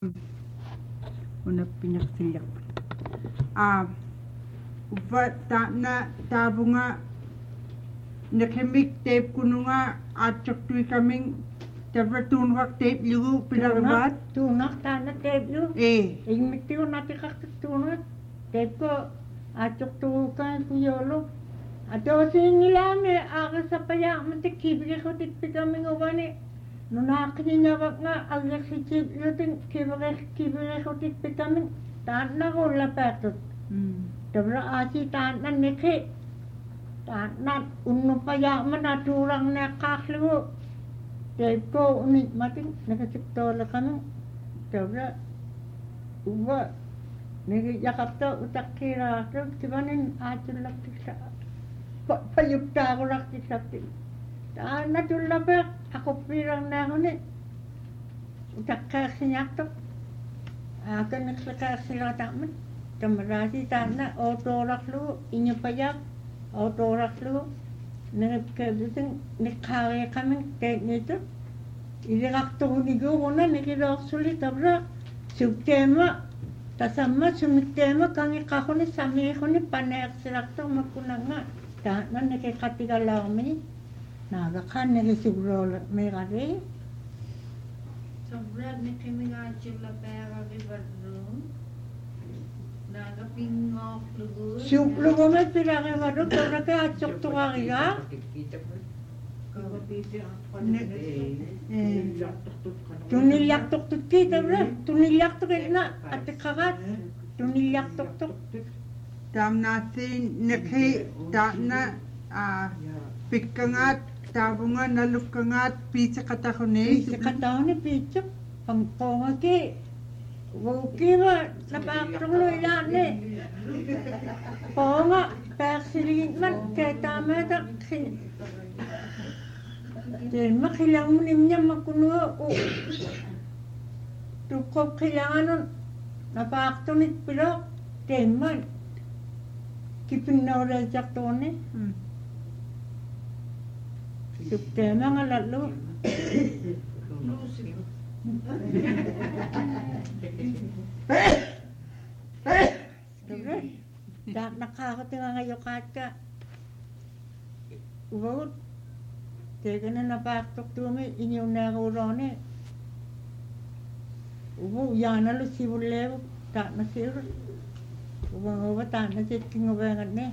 una pinaqsillaq upa ta'na tabunga nakemik tape kununga atchaktuy kaming tabra tunwak tape lugu pinarabat tunak ta'na tape lu ingmitiw natin kaktunak tape ko atchaktukan kuyolo ato sinilame aga sa payak mantik kibigay ko titpi kaming uwani nunakininyawag nga agak si chip yutin kibigay ko titpi kaming ta'na ko lapatot tabra ati ta'na nikhi ta'na unno payak manaturang nakakliwo tape ko unik mating nakasiptola kaming tabra uwa nagiyakap to utak kira to tibanin atin laktik sa payupta ko laktik sa ti ta'na tulabak ako pirang na ako ni utak kasinyak to akan nagsakasilang taman kamarasi ta'na autoraklo inyo payak autoraklo nagkabitin nakaya kaming tape nito irakto hunigo ko na nakiraksulit tabra subtema tasama sumitema kangi kakoni sami ko ni panek sirakto makunanga ta'na nakikatigalang mi nagakan nakisiguro may kari Sobrang nakimigachil la pera ribarroom nagapingok lugu suplugo may piraki wado tabra ka atsok tukakiga tunilyak tuk kita bre tunilyak tuk na at kagat tunilyak tuk tamnasin nakhi ta'na pikkangat tabunga nalukkangat pizza katakone sa kataw ni pizza pangkonga ki wuki ba napakatong lo ilan ni ponga persilingit man kaya tama ta Dahil makilang mo niya makuno o tukop kailangan nun napaktonit pilok teman kipin na oras jaktone subtema nga lalo nakakatinga ngayon ka vote Teka na napaktok tumi inyo narurone. Ubo yana lo sibulew ta na sir. Ubo ta na sit kingo bangat ne.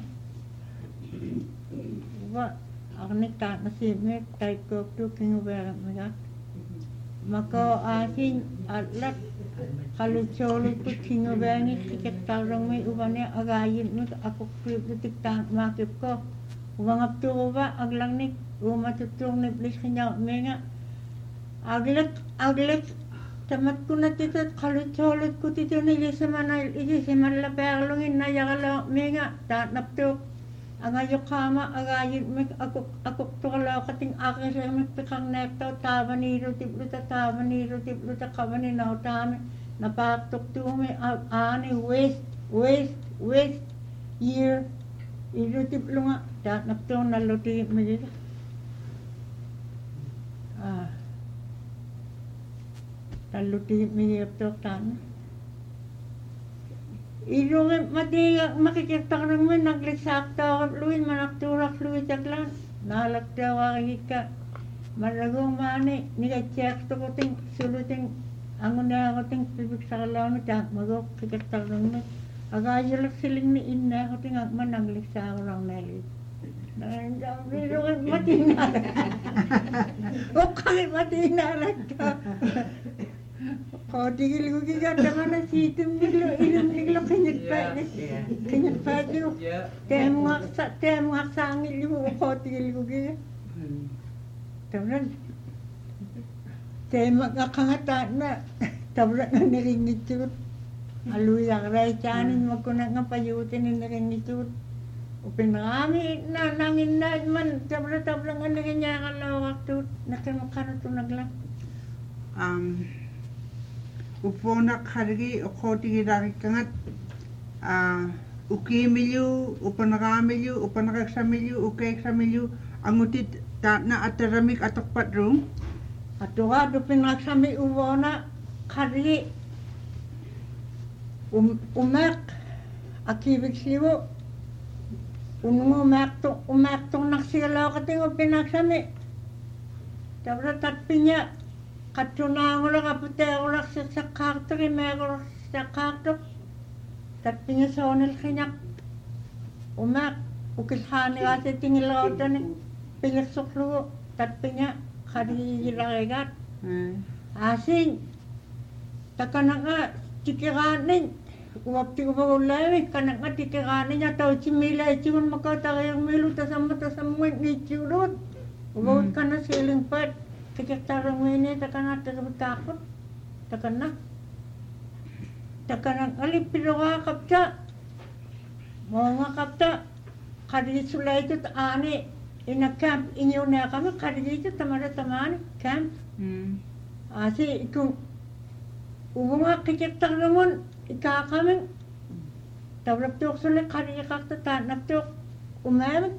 Ubo akne ta na sime tai ko tu kingo bangat maga. Mako asin alat kalau cholo tu kingo bangi tiket tarong me ubane agayin no ako krip tik ta makip ko. Ubangap tu uba aglang nik Rumah tutong niblis kanya menga aglet tamat ko na tito kalut ko tito na ili seman la perlungin na yakala menga ta naptok angayok kama agayit mek ako to kala kating akis mek pikang nekto tabaniro tipluta kabani na utame napaktok to me ani waste year iro tiplunga ta naptok na loti me Taluti minyak tan. Irong matiga makikita ng man naglisakta luwin manakturak luwin jaglan. Nalakta wakika. Maragong mani niga check to kuting suluting angon na kuting pibig sa kalaman tak magok kikita ng man. Agayalak siling ni inna kuting man naglisakta ng nalit. Irong matina. Kali matina lagta. Kau tigil ko kaya naman na sitim nilo kanyat pa nilo temwak sa angin mo kau tigil ko kaya taman temwak kakangatan na tabrak na naringit yun aluyak ray chanin magkunang nga payutin na naringit yun upin marami na nangin na man tabrak nga narinyakan lawak yun nakimakano ito naglang Upona karigi okoti raki kangat ukimilyu upanrakamilyu upanraksamilyu ukeiksamilyu angutit na ataramik atokpat room Atua do pinagsami uwana karigi umak akibig siwo unungo umak tong naksigalaw kating upinaksami tabra tatpinya katunangula kaputengula sa karto kimegula sa karto tatpinya sonil kinyak umak ukilhani kasi tingilaw tani pilaksuklu tatpinya kadigilagat asing takananga tikiranin waktu ulai kananga tikiranin atau cimila cimun maka tagayang milu tasama ngicurut ubawut kana siling pat tikirtarang ini takana takut takana alip pilawa kapta mga kapta kadi sulay itu ani ina camp inyo na kami kadi itu tamani camp asi ikung ubunga kikitang naman ikakamin tablap tuk sulit kari kakta tanap tuk umamat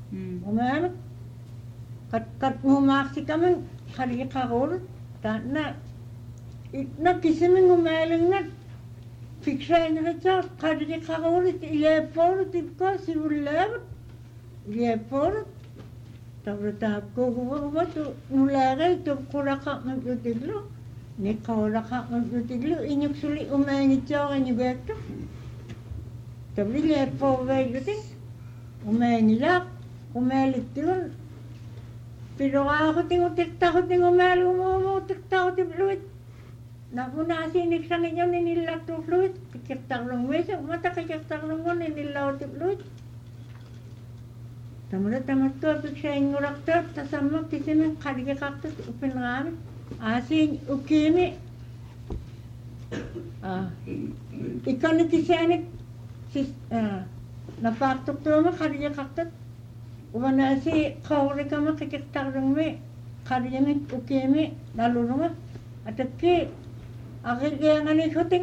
kat ngumaksi kamin kari kakul tanap na kisimin umaling na fiksay na ito kari kakul ilepor tipko sibulebat ilepor tablap ko gumawa tu nulagay tu kurakak maglutiglo ni kaulah kak maglutiglo inyuk suli umangit siya kanyo bekto tabli lepo bagluting umangilak umalit yun pero ako tikta ko umali tikta ko tibluit napunasi niksa ninyo ninilak to fluid kikirtak lang wesa mata kikirtak lang mo ninilaw tibluit tamulat ko piksya ingurak to tasama kisimin karige kaktos upinrami asin ukimi ikan kisanik napaktok to mo kariya kaktat umana si kaure kama kikiktarang me kariya mi ukimi nalununga ataki akil kaya nga ni kuting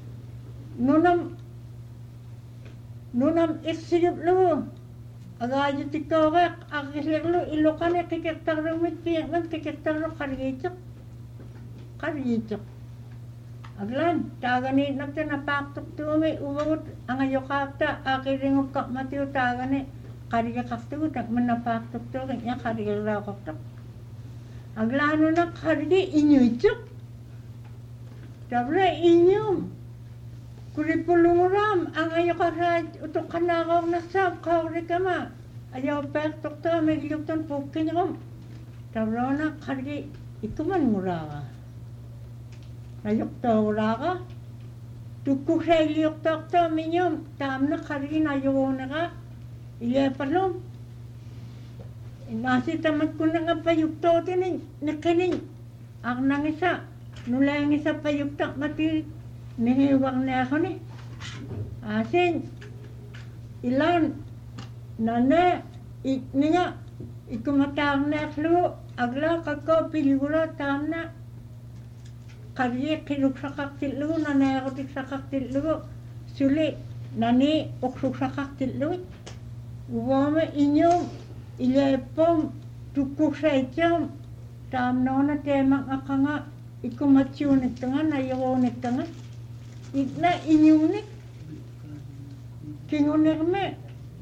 nunam isigip lo agayo tikawak akisir lo ilokan e kikiktarang me piyangan kikiktarang kariyitok aglan tagani nagta napaktok tume uwot ang ayokapta akiringop kak matiyo tagani kariya kakto tak manapaktok to kanya kariya rakoktok aglano na kariya inyuitok tabla inyum kuripulunguram ang ayokasay utok kanakaw na sab kawri kama ayaw pektok to meglukton pukinyom tabla na kariya ikuman murawa ayok to raka tukuk sa iliyok to minyom tam na karin ayaw na ka iya palom nasi tamat ko na nga payuk to tinin nakining ang nangisa nulang isa payuk to mati nihiwang na ako ni asin ilan nana ikninga ikumatang na klo agla kako piligura tam na kariye kiluk sakak tilu nana akotik sakak tilu suli nani oksuk sakak tilu uwama inyong ilepom tukuk sa ityam tam nona temang akanga ikumatyunik tanga nayawonik tanga ikna inyunik kingunik me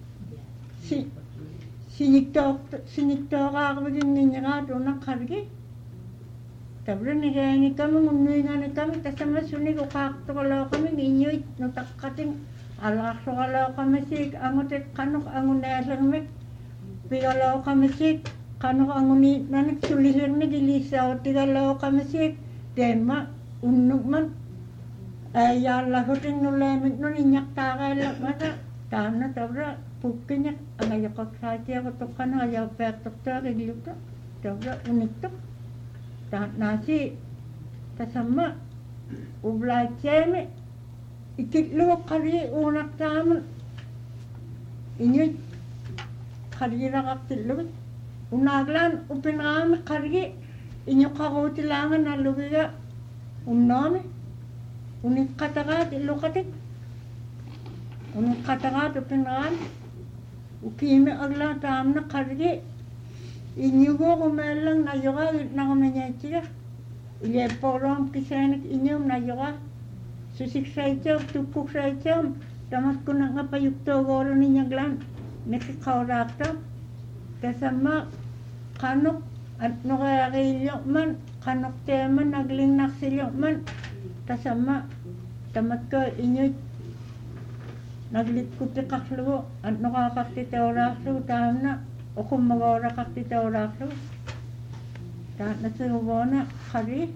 siniktok akabagin ninyaka doon kariye tabla ni kami ngunui nga ni kami kasama suni ko kakto kami nginyoy no takkating alakso kalau kami sik angotet kanok angunelang mek pigalaw kami sik kanok anguni nanik sulisir ni gilisaw tigalaw kami sik tema unnog man ayala huting nulemit no ninyak takay lang mata tana tabla pukinyak angayakak saja ko to kana ayaw pektok ta kigiluk tabla unik to nasi kasama ublay ceme ikitlo kari unak taman inyo kari rakak tilo unaglan upinami kari inyo kakutilangan na lugiga unnami unik katagat ilo katik unik katagat upinami ukimi agla taman na kari inyo ko kumelang na yoga na kumenyachira ile porom kisanik inyom na yoga Susiksaitam, tukuksaitam, tamat ko na nga payugtogoro ninyaglan, nakikauraktam, kasama kanok at nukayakilyo man, kanok teman, nagling naksilyo man, kasama tamat ko inyo naglitkuti kaklo at nukakakti teoraklo, tahan na, o kung mag-aurakakti teoraklo, tahan na sinubo na, kari,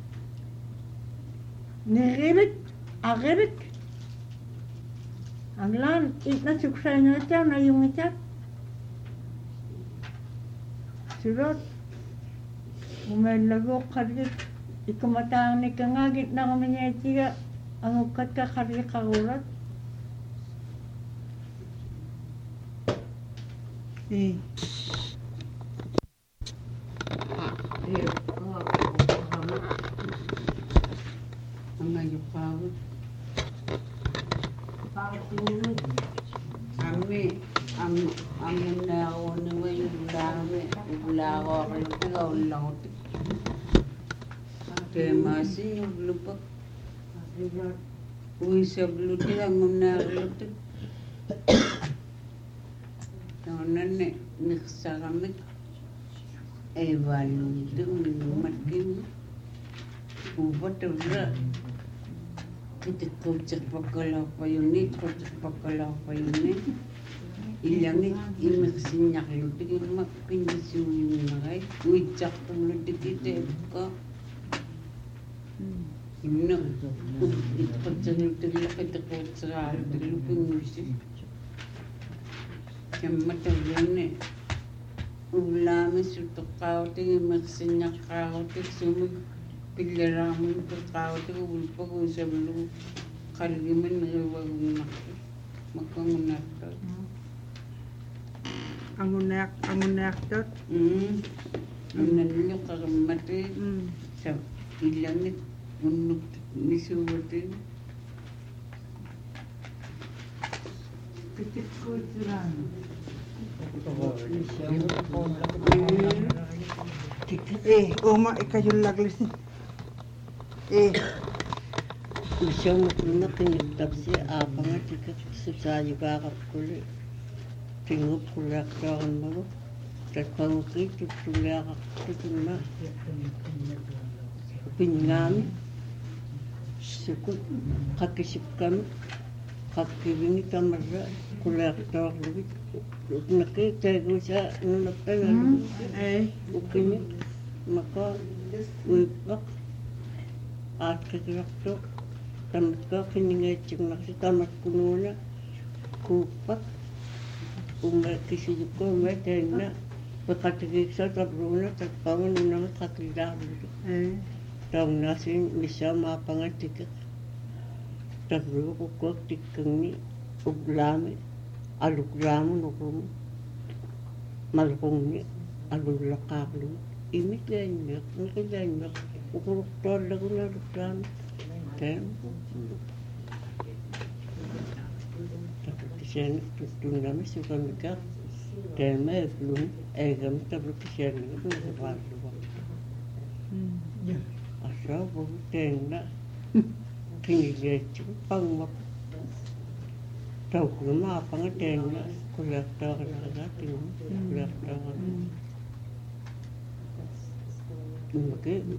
niribit, agibit, aglan, itna suksay nyo ito, na yung ito, surot, umalago, kari, ikumatang ni kangagit na kami niya itiga, ang ukat ka kari kaurat, Nonne nixagamik evaluatum matkim ubatura kita kocak pakala payuni ilangi imeksinyak lutik mak pinjisuin magai uicak lutik kita ka imna kocak lutik kita kocak lutik luping Matagane ulami sutukau ti magsinya kau ti sumig pilaramin ko kau ti ulpa ko sa bulu kaliman riwag makangunak to angunak tot nanyo kagamati sa ilangit unuk nisuwati Pitik ko tirang. Oma ikayul laglis ni. Misyong na kinitap si Apang at ikat sa yugakap kuli. Tingop kulak kawan mo. Tatpangkit tulakak tutunma. Pinngami. Sukut kakisip kami. Kakibingi tamarra kulak tawak lubit. Nakita ko sa nunaktan ukini maka uipak at kakirakto tamat ka kiningay ching naksi tamat kununa kupak umakisip ko may na pagkatigig sa tabruna tagpangan unang kakilaro tawag nasin misa mapangatikak tabro ko ko tikang ni uglami alugramo nukong malukong ni alulakaklo imit ganyan nakiganyan ukuruktor lago na alugramo kaya tapos kisyan tutun namin suka mikak kaya may plum kami tapos kisyan namin nakapalo asa bukteng na kinigyan pang tahu nama apa ngaten kuliah tahu kan kuliah tahu mungkin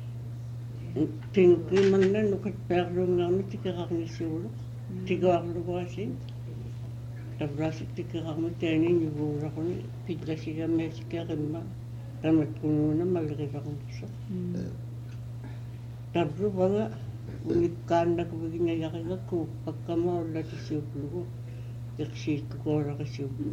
tinggi mana nukat perlu nami tiga kali sih tiga kali sih terus tiga kali tani nyuruh aku ni tiga sih kami sekarang mah tamat kuno malah kita kongsi terus bangga ulikan na kubigin na yakin ako pagkama wala ti siyuplo yaksit ko ra ka siyuplo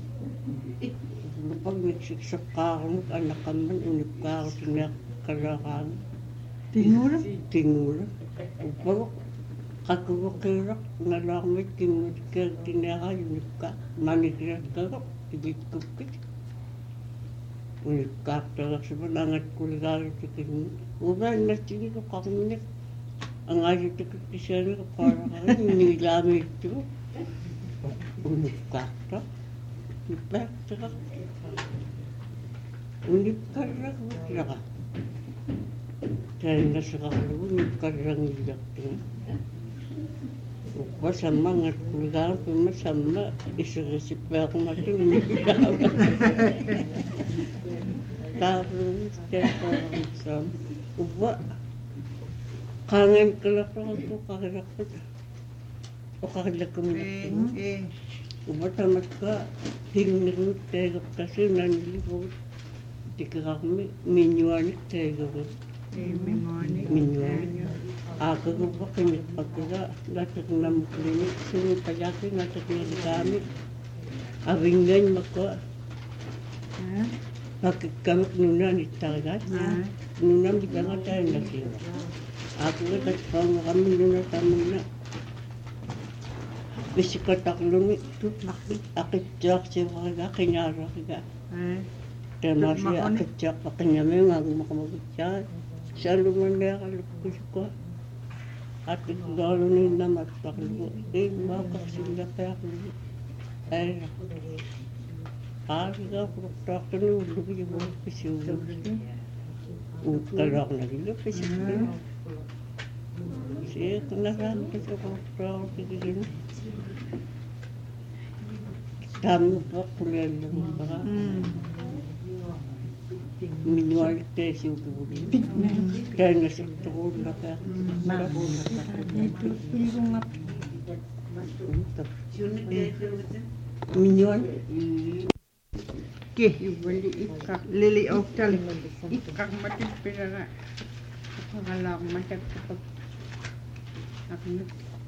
pag nagsiksak ka ako anak ka man unip ka ako tinakarakan tingura upang kakuwakirak nalakamit kinukir tinaka unip ka manikirat ka tigit kupit unip ka talaga sa malangat kuligaro tikin ubay na tingin ko kakuminik ang ayaw tikot siya na parang nilamit ito. Unip ka ito. Unip ka ito. Kaya nasigalu ni karang yakting. Pasama ngat kuligan puma sama isi perak makin Tarun terang sam. Uba kangen kelakar tu kakak. Kakak kemudian. Uba tamat ka hingga tega kasih nanti buat dikirakan minuan tega buat. Minuan. Aku pakai pakai latak nam klinik sini pajaki latak ni kami. Abingan maka pakai kami nunan ditagat. Nunan dibangat tayo lagi. Aku lekat kami nunan taman na. Bisikatak lumi tu akit jak siapa kenyara kita. Termasuk akit jak pakai nyameng aku makan jak. Selalu mana kalau kusuka. Atik dalu ni namat paklu, maka sila paklu. Aga produktak tu lebih boleh pesiu. Kalau lagi lebih pesiu. Saya kenalan kita produktak begini. Tamu pakluan lembah. Minuan pesiu tu. Kerana seterus laka. Minuan. Ke beli ikak lili oktal ikak mati pera kalau mati cepat aku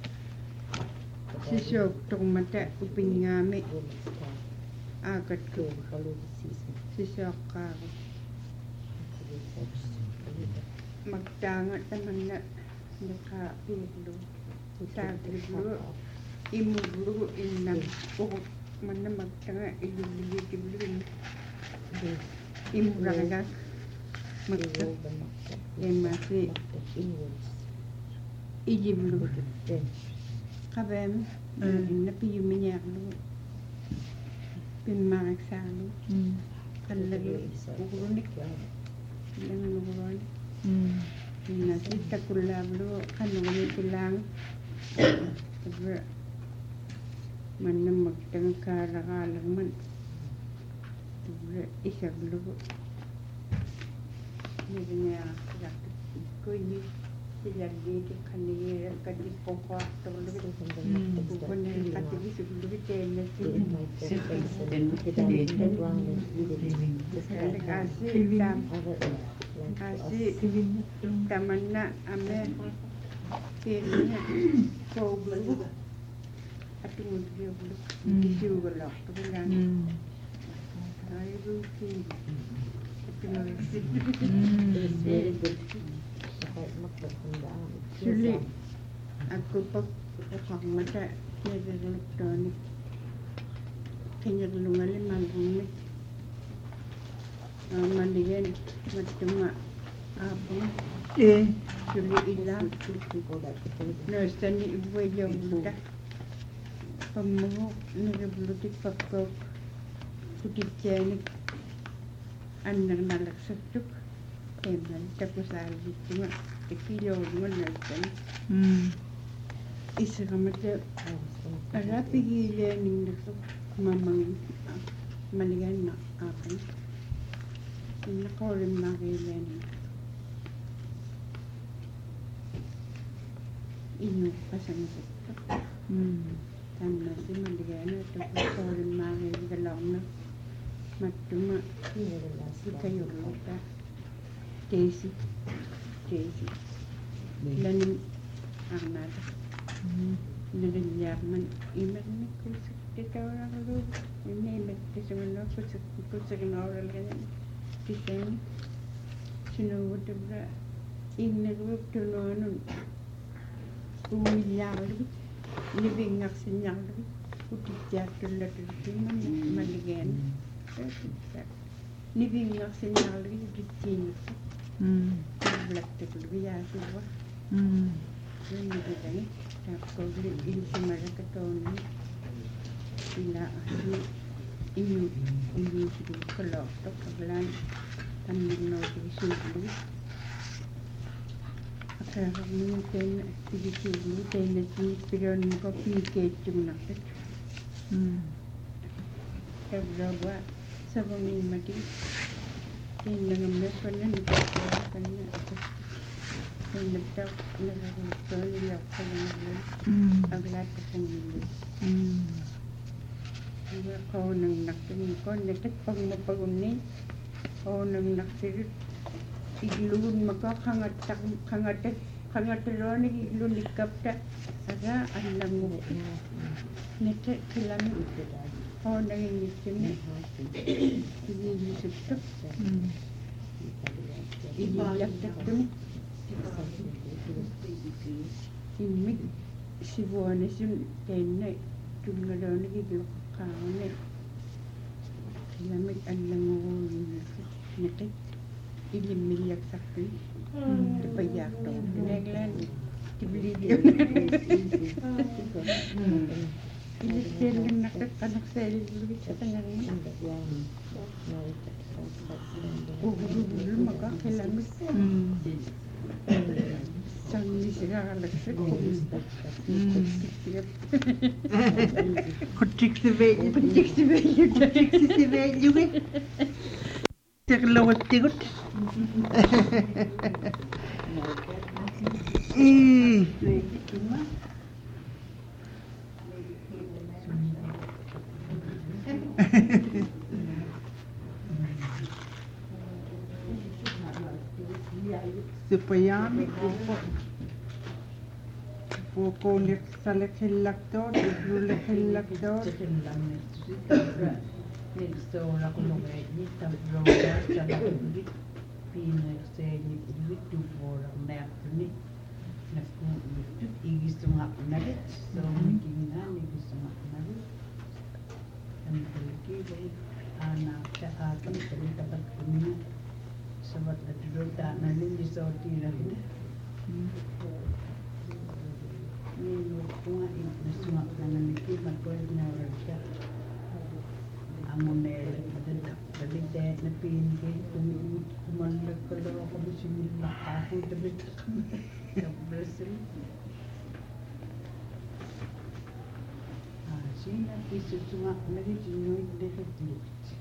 sisok tong mati upingame agak tu sisok kau magdangat naman na nakapilo saglo imuglo inang ukot man na magtanga ilulili imuraga magta masih ijiblo kabem na piyuminyak lo pinmarak sa lo kalagi ugurunik yang ugurunik nasi takulablo kanungi tilang mana magtang karakalang man isaglo niya ko ini jadi kanira kadi pokok terlalu bukan kadi sebelum tenda kasih tamanna ame kirinya kau belu atu dia belu disu gelak tu bilang ayo ki Suli aku pak mata kira elektronik kenya lungali manggung mandigan macam apa Suli ilang nastani ibu jauh muda pemuh ngebelutik pakok kutit jenik anak nalak setuk Eman, tapos alibit ko nga. Ikilaw naman natin. Isa ka mata. Arapigilan yung nato. Mamang maligan na akin. Nakawalan makilan yung nato. Ino pa sa nato. Tama si maligan na. Tapos nakawalan makilan galaw na. Matuma. Kayo lupa. Daisy, lanin ang nada. Nalinyar man iman ni kusik dito orang lu. Ini iman dito man kusik na oral ganyan. Dito sinuwad na inagwag tunonon. Umilyak lu, nibingak sinyak lu. Utityak tulad lu man maligan. Nibingak sinyak lu dito. Belakang tu biar semua. Ini kita ni, kalau ini semua kita tahu ni, ini kalau tu kebelan, kami nak jadi sulit. Saarni ten tigitu ten piron ko pikeetsunnartat. Tabrawa sabami mati. Tinangammepannan kanna. Tinabtak nagaruton yakkan aglat kanilin. Ko nang naktin ko nekat pag mapagunin. Ko nang naktirit iglun kangatalon iglun ikapta aga alam mo nete kilami ko nang inisime inisiptok ililaktak dun imig sibuan isim tenay tungalon iglun kaone kilami alam mo nete ilimilyak sakti dipayak dong neglan dibeli dia ini sering nak anak saya dulu setengah ini dulu maka kelam sangi segala Kucik sebelum juga. Terlalu tigut. Supaya pokok lek salek hilaktor, lek hilaktor. Nilso la kulungai ni tam roda sana kulit pina se ni kulit tu bola mer ni na kulit igi sunga naget so mikina ni sunga naget kan pergi baik anak ta akan pergi dapat kuni sabat ada ta nanin di sorti lagi ni lupa ini sunga nanan ni makoi na raja amone dari dek na pinggir kumalak kalau aku bising nak aku tapi tak berhasil. Sini isu cuma lagi jenuh dekat dia.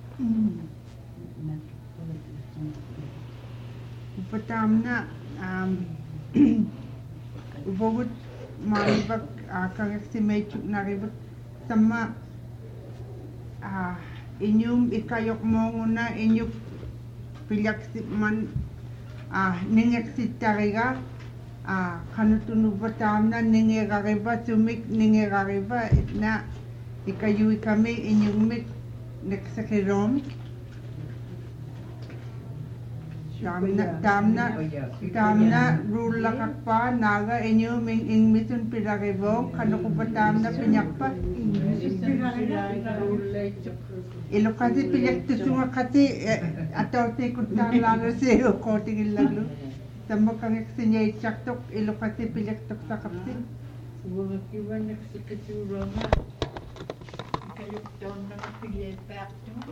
Nak Pertama, ubagut malibak kang estimate naribut sama inyum ikayok mo nguna inyuk pilyak man ningek sitariga kanutunu batamna ningegariba sumik ningegariba na ikayu kami inyum mik neksakirom tamna rula kakpa naga inyum ing mitun pilagibong kanuku batamna pinyakpa ilo kasi pilyak tusunga kasi ataw te kuntar lalo sa'yo ko tingin lalo tamo kang eksinya ichaktok ilo kasi pilyak tok sa kapsi Mga kiwan nagsikasura nga kayok taon na pilipek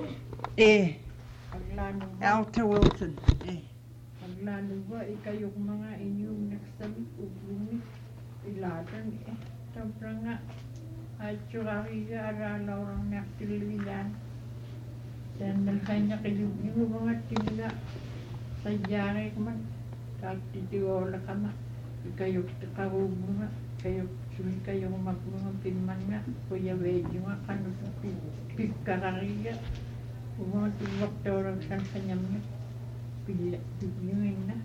paglano ba Alta Wilson paglano ba ikayok mga inyong nagsamit ublumit ilatan tabra nga at surahiga aralaw ang naktililan dan malkanya kayong mga tinila sa jari man kagtitiwala ka na ikayok takarubo nga kayok suli kayong magmmga pinman nga kuya wedyo nga kano sa pigkarariga mga tuwak-torang san kanyam nga pilyungin na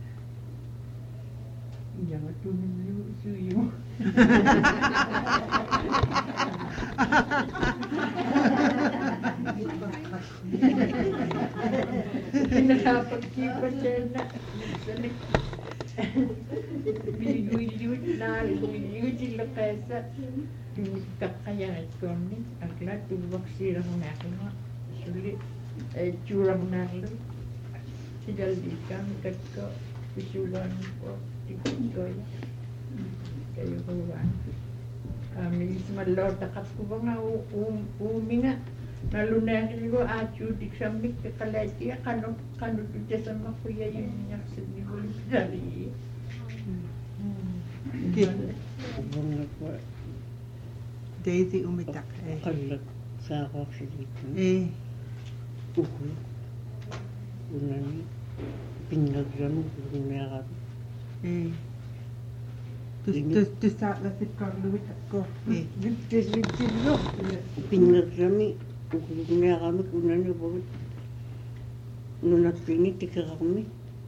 jangan tunong suyo pinapagkipan siya na Biliguyud na, biliguyud sila kaysa kakayaan ko ni akla tuwak silang nakima sulit curang nalo sidalikan katko visulan po tikot ko kayo kawan kami malota kat ko ba nga umi nga nalunahin ko acudik sa mik kakalati kano tutya sa makuya yung nyak sa nigulim dari ubunga ko Daisy umitak. kalak sa ako sa dito. Uhu. Unani pinagran unaran. Tu sa la fit Carlo witak ko. Pinagran unaran unani bawit. Nunat pini tikarami.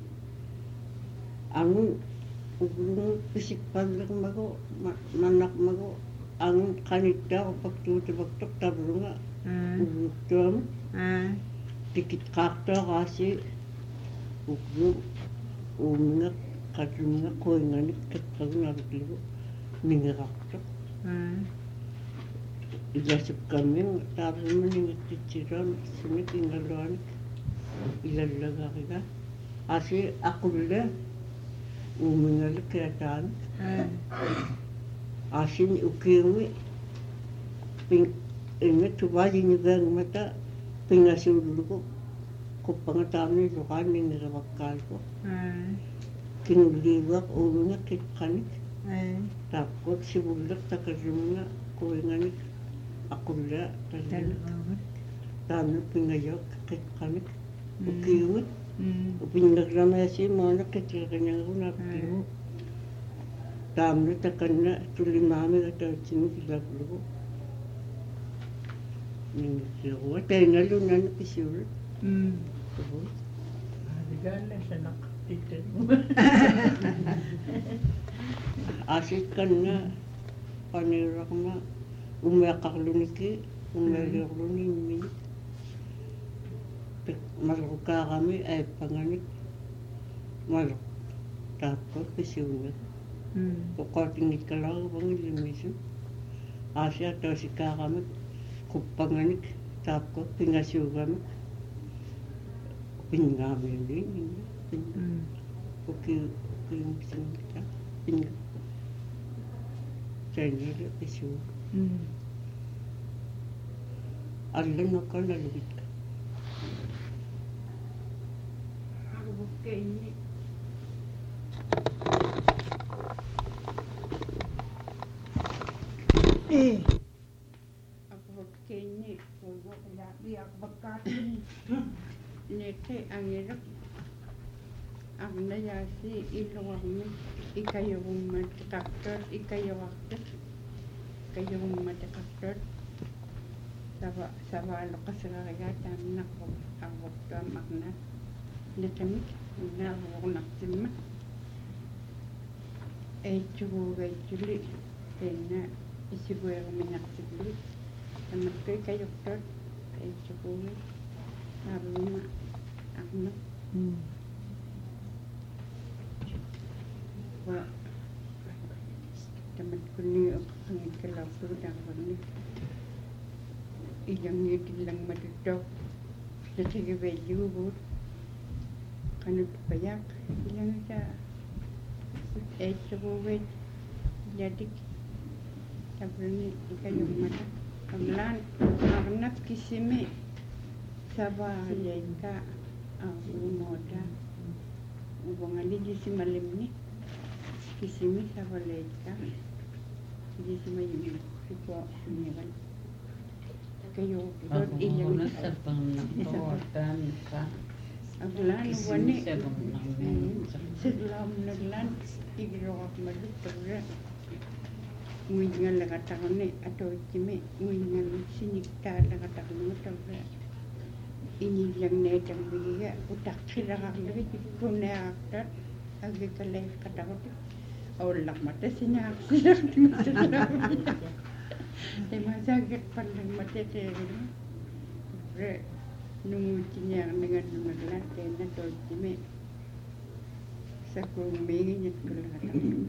Ang ubunga pisik pandak mago manak mago ang kanita pagtutubaktok tabrunga. Ubuktam. Dikit kakta kasi ubung umunga kadunga koinganik katagna rutligo ningirakta. Ilasip kami tabrunga ningitichiran sinik ingaluanik ilalaga kita. Asi akulle umunga likatan. Asin ukirmi ping ingat tubaji nyugang mata pingasul dulu ko pangatami lukan ni rabakal ko kinuliwak umunga kitkanik tapos sibulak takarunga ko inganik akulla tamu pingayok kitkanik ukirmi pinagramasi mo na kitkanya ko na piyo tamu takanna tulimami at sinilaglo Ningisiwa. Tayo na lunan na kisiwa. Adigala sa nakatitin mo. Asit ka na. Panirak na. Umayakakluniki. Umayakakluniki. Malok ka kami ay panganik. Malok. Tapos kisiwa. Pukatingit ka lang bang ilimisin. Asya to si kami. Kupanganik tapos pingasyugan pingamin din okay yung kita ping channel issue Allah no ka nalugit ka Kini ko kaya biak bakat nete angirap ang nayasi ilong ikayong mataktor ikayong mataktor sawa lo kasaraya tanak ang waktu makna netamik na wonak timma juli tena isibuero minaksigli Namatay kayo doktor, kayo sukuhin, naruma, ako Wah, tamat ko niyo ang ikalapro ng kami. Ilang lang matutok, sa sigabelyo bud, kanot payak, ilang sa sukuhin, jadik, tapos ni ikayong mata. Kamlan, anak kisimi sabay ka umoda ubang ali di si malim ni kisimi sabay ka di si malim ko niyan kayo dot ilang sa pangnakotan ka aglan wani siglam naglan igro ak madutore Nguingan lakatakon ni ato kime nguingan sinikta lakatakon mo tawa inilang na itang biga utak sila kakilagay ko na akta agi kalay katakot awalak mata sinak sila di masakit pandang mata tayo nungutin niya dengan nungalan kaya na to kime sa kumingin niya ko lakatakon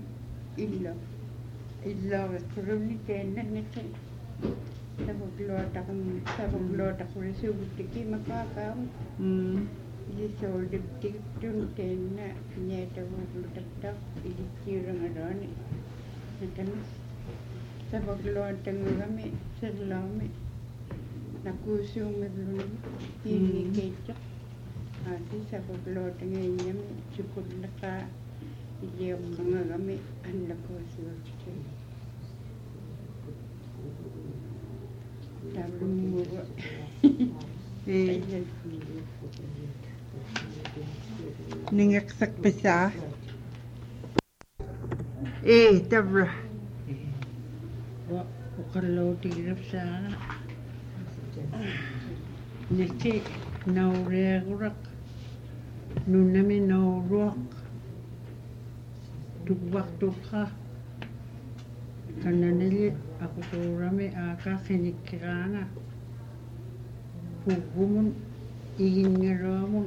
Ilaw kuruni kena nete sabog lot ako resubutiki makakam Isol diptik tun kena nyata tak ikirang adani natamis sabog lot kami serlami nakusung medlun ini kecak adi sabog lot ngayam cukup laka Iya mga kami ang lakosuwa Ningaksak pisa. Tabra. Kalau tirap sa nasi nauregurak nunami nauruak tukwak tukha kananili ako turami aka kinikirana hukumun ingiramun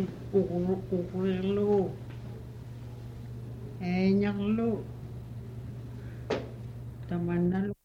ukurilo enyaklo tamanalo